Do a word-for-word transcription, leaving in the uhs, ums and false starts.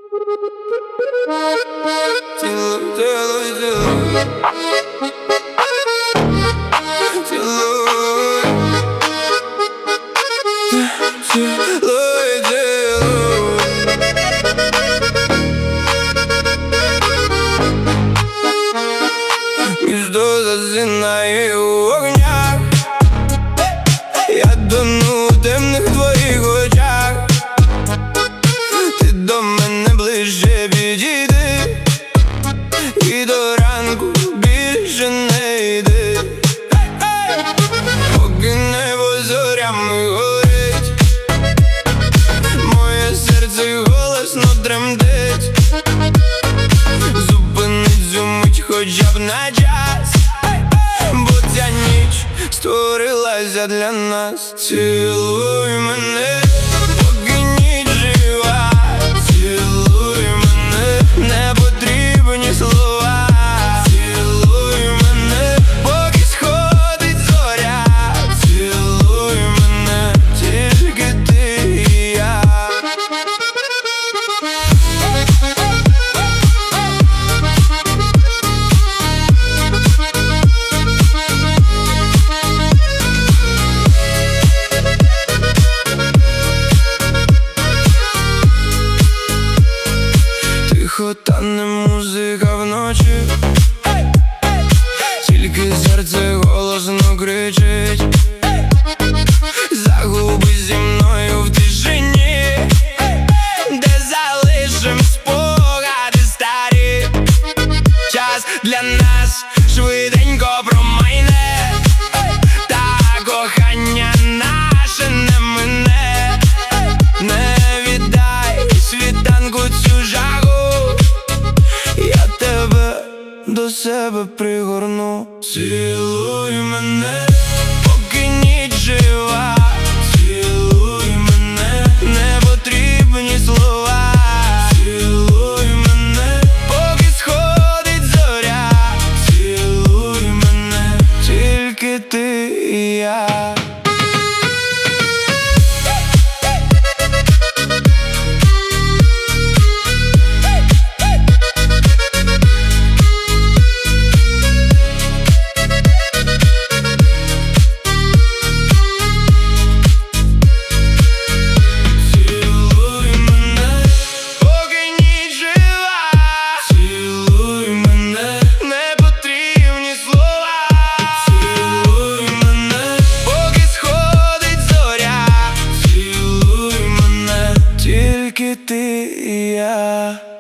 Цілуй, цілуй, цілуй. Цілуй. Цілуй, цілуй. Місто засинає у вогнях, я тону у темних твоїх очах. Ти до мене ближче підійди, і до ранку більше не йди, поки небо зорями горить, моє серце голосно тремтить. Зупинить цю мить хоча б на час, бо ця ніч створилася для нас. Цілуй мене, поки ніч жива. Цілуй мене, не потрібні слова. Цілуй мене, поки сходить зоря. Цілуй мене, тільки ти і я. Тихо тане музика вночі, тільки серце голосно кричить. Загубись зі мною в тишині, де залишим спогади старі. Час для нас швиденько промайне, та кохання наше не мине. Не віддай світанку цю жагу, я тебе до себе пригорну. Цілуй мене, поки ніч жива. Цілуй мене, не потрібні слова. Цілуй мене, поки сходить зоря. Цілуй мене, тільки ти і я. Тільки ти і я.